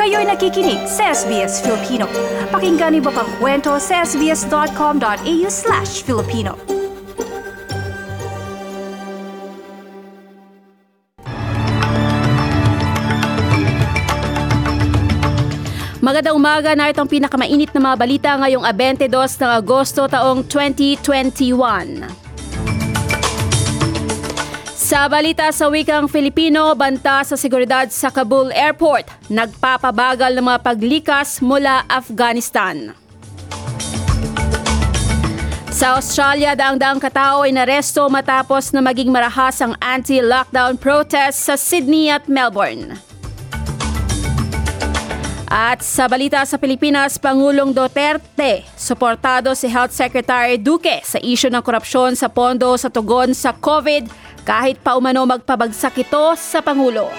Kayo'y nakikinig sa SBS Filipino. Pakinggan niyo pa ang kwento sa sbs.com.au/Filipino. Magandang umaga, na itong pinakamainit na mga balita ngayong 22 ng Agosto taong 2021. Sa balita sa wikang Filipino, banta sa seguridad sa Kabul Airport, nagpapabagal ng mga paglikas mula Afghanistan. Sa Australia, daang-daang katao ay naresto matapos na maging marahas ang anti-lockdown protest sa Sydney at Melbourne. At sa balita sa Pilipinas, Pangulong Duterte, suportado si Health Secretary Duque sa isyu ng korupsyon sa pondo sa tugon sa COVID kahit pa umano magpabagsak ito sa Pangulo.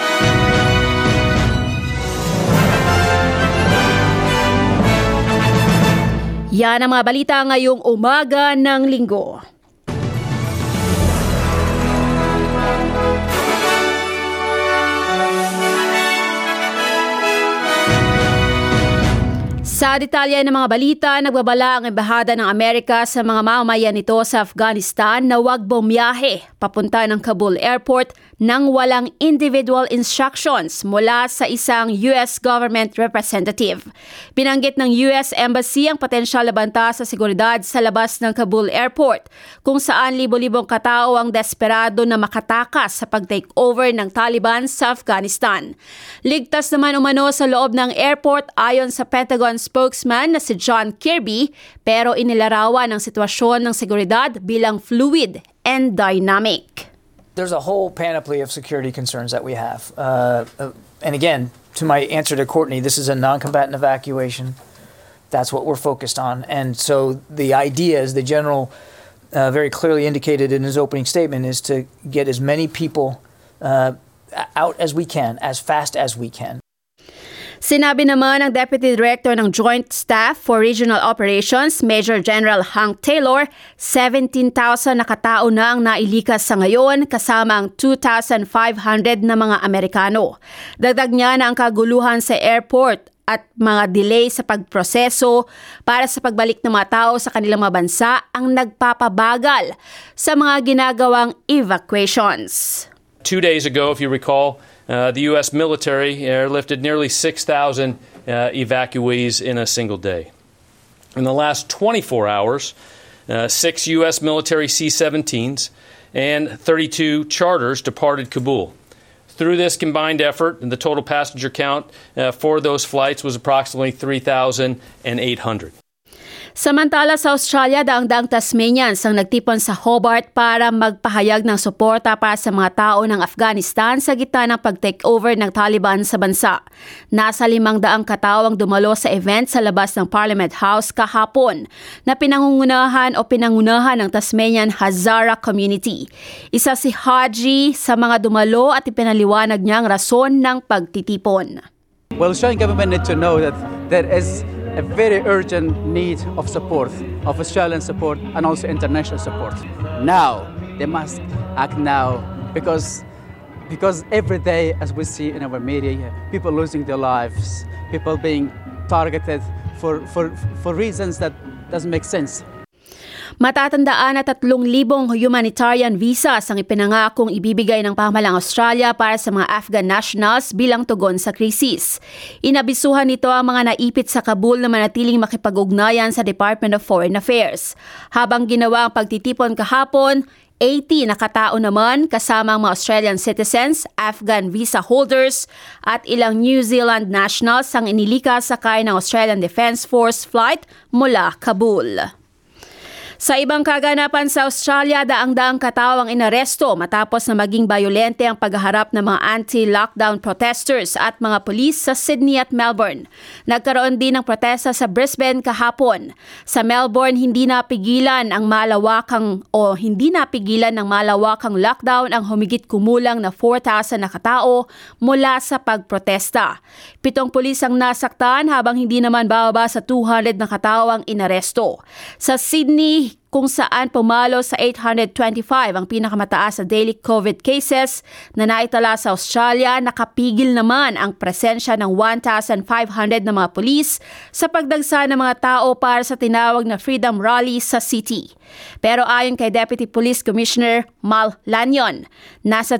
Yan ang mga balita ngayong umaga ng Linggo. Sa detalye ng mga balita, nagbabala ang Embahada ng Amerika sa mga mamamayan nito sa Afghanistan na huwag bumiyahe papunta ng Kabul Airport nang walang individual instructions mula sa isang U.S. government representative. Binanggit ng U.S. Embassy ang potensyal na banta sa seguridad sa labas ng Kabul Airport, kung saan libo-libong katao ang desperado na makatakas sa pag-take over ng Taliban sa Afghanistan. Ligtas naman umano sa loob ng airport ayon sa Pentagon spokesman na si John Kirby, pero inilarawan ang sitwasyon ng seguridad bilang fluid and dynamic. There's a whole panoply of security concerns that we have. And again, to my answer to Courtney, this is a non-combatant evacuation. That's what we're focused on. And so the idea, as the general very clearly indicated in his opening statement, is to get as many people out as we can, as fast as we can. Sinabi naman ng Deputy Director ng Joint Staff for Regional Operations, Major General Hank Taylor, 17,000 na katao na ang nailikas sa ngayon kasama ang 2,500 na mga Amerikano. Dagdag niya na ang kaguluhan sa airport at mga delay sa pagproseso para sa pagbalik ng mga tao sa kanilang mga bansa ang nagpapabagal sa mga ginagawang evacuations. 2 days ago, if you recall, the U.S. military airlifted nearly 6,000 evacuees in a single day. In the last 24 hours, 6 U.S. military C-17s and 32 charters departed Kabul. Through this combined effort, the total passenger count for those flights was approximately 3,800. Samantala sa Australia, daang-daang Tasmanians ang nagtipon sa Hobart para magpahayag ng suporta para sa mga tao ng Afghanistan sa gitna ng pag-take over ng Taliban sa bansa. Nasa 500 katao ang dumalo sa event sa labas ng Parliament House kahapon na pinangunahan ng Tasmanian Hazara community. Isa si Haji sa mga dumalo at ipinaliwanag niya ang rason ng pagtitipon. Well, the Australian government need to know that there is a very urgent need of support, of Australian support and also international support. Now, they must act now because every day, as we see in our media, people losing their lives, people being targeted for reasons that doesn't make sense. Matatandaan na 3,000 humanitarian visas ang ipinangakong ibibigay ng pamahalang Australia para sa mga Afghan nationals bilang tugon sa krisis. Inabisuhan nito ang mga naipit sa Kabul na manatiling makipag-ugnayan sa Department of Foreign Affairs. Habang ginawa ang pagtitipon kahapon, 80 na katao naman kasama ang mga Australian citizens, Afghan visa holders at ilang New Zealand nationals ang inilikas sakay ng Australian Defence Force flight mula Kabul. Sa ibang kaganapan sa Australia, daang-daang katao ang inaresto matapos na maging bayolente ang paghaharap ng mga anti-lockdown protesters at mga pulis sa Sydney at Melbourne. Nagkaroon din ng protesta sa Brisbane kahapon. Sa Melbourne, hindi napigilan ng malawakang lockdown ang humigit kumulang na 4,000 na katao mula sa pagprotesta. 7 pulis ang nasaktan habang hindi naman bababa sa 200 na katao ang inaresto. Sa Sydney, City kung saan pumalo sa 825 ang pinakamataas sa daily COVID cases na naitala sa Australia. Nakapigil naman ang presensya ng 1,500 na mga pulis sa pagdagsa ng mga tao para sa tinawag na Freedom Rally sa city. Pero ayon kay Deputy Police Commissioner Mal Lanyon, nasa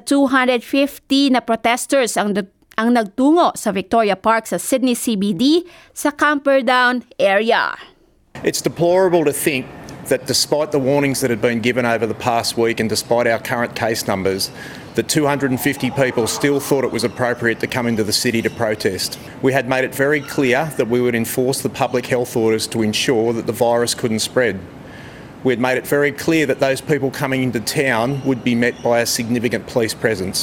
250 na protesters ang nagtungo sa Victoria Park sa Sydney CBD sa Camperdown area. It's deplorable to think that despite the warnings that had been given over the past week and despite our current case numbers, that 250 people still thought it was appropriate to come into the city to protest. We had made it very clear that we would enforce the public health orders to ensure that the virus couldn't spread. We had made it very clear that those people coming into town would be met by a significant police presence.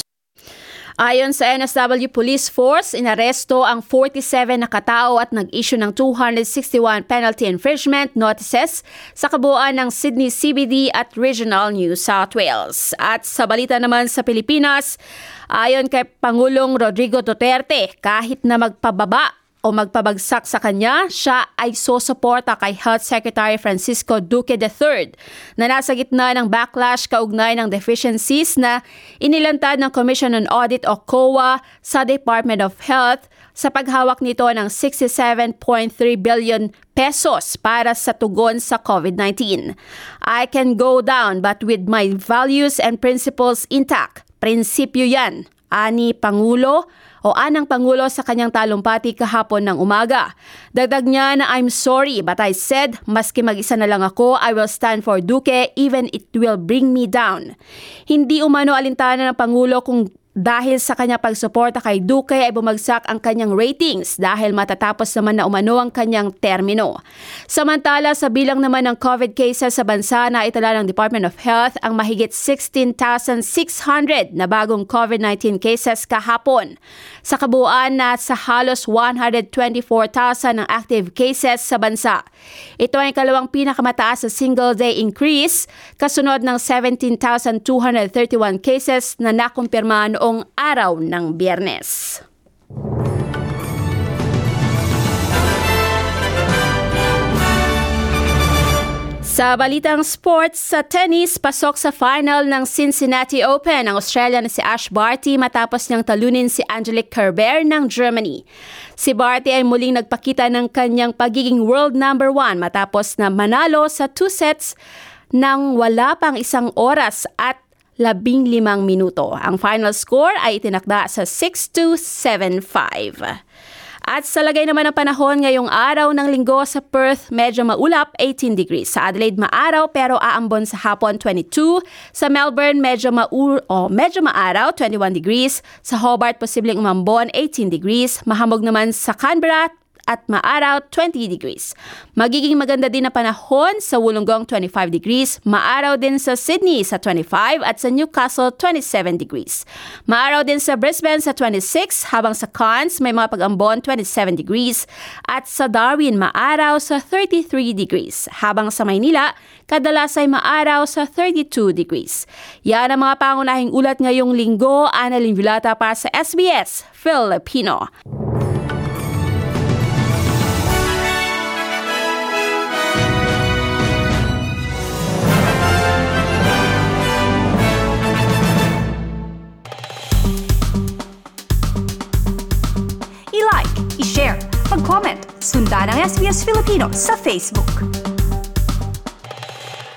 Ayon sa NSW Police Force, inaresto ang 47 na katao at nag-issue ng 261 penalty infringement notices sa kabuuan ng Sydney CBD at Regional New South Wales. At sa balita naman sa Pilipinas, ayon kay Pangulong Rodrigo Duterte, kahit na magpababa o magpabagsak sa kanya, siya ay susuporta kay Health Secretary Francisco Duque III na nasa gitna ng backlash kaugnay ng deficiencies na inilantad ng Commission on Audit o COA sa Department of Health sa paghawak nito ng 67.3 billion pesos para sa tugon sa COVID-19. I can go down but with my values and principles intact. Prinsipyo yan, ani Pangulo o anang Pangulo sa kanyang talumpati kahapon ng umaga. Dagdag niya na I'm sorry but I said maski mag-isa na lang ako, I will stand for Duque even it will bring me down. Hindi umano alintana ng Pangulo kung dahil sa kanyang pagsuporta kay Duque ay bumagsak ang kanyang ratings dahil matatapos naman na umano ang kanyang termino. Samantala, sa bilang naman ng COVID cases sa bansa na itala ng Department of Health ang mahigit 16,600 na bagong COVID-19 cases kahapon. Sa kabuuan na sa halos 124,000 ng active cases sa bansa. Ito ay kalawang pinakamataas sa single-day increase kasunod ng 17,231 cases na nakumpirma noong araw ng Biyernes. Sa balitang sports, sa tennis, pasok sa final ng Cincinnati Open ang Australian na si Ash Barty matapos niyang talunin si Angelique Kerber ng Germany. Si Barty ay muling nagpakita ng kanyang pagiging world number 1 matapos na manalo sa 2 sets nang wala pang 1 oras at 15 minuto. Ang final score ay itinakda sa 6-2, 7-5. At sa lagay naman ng panahon ngayong araw ng linggo sa Perth, medyo maulap, 18 degrees. Sa Adelaide, maaraw pero aambon sa hapon, 22. Sa Melbourne, medyo maaraw, 21 degrees. Sa Hobart, posibleng umambon, 18 degrees. Mahamog naman sa Canberra at maaraw, 20 degrees. Magiging maganda din na panahon sa Wollongong, 25 degrees. Maaraw din sa Sydney sa 25 at sa Newcastle, 27 degrees. Maaraw din sa Brisbane sa 26, habang sa Cairns may mga pag-ambon, 27 degrees. At sa Darwin, maaraw sa 33 degrees. Habang sa Maynila, kadalas ay maaraw sa 32 degrees. Yan ang mga pangunahing ulat ngayong linggo. Annalyn Vilata para sa SBS Filipino. I-like, i-share, mag-comment, sundan ang SBS Filipino sa Facebook.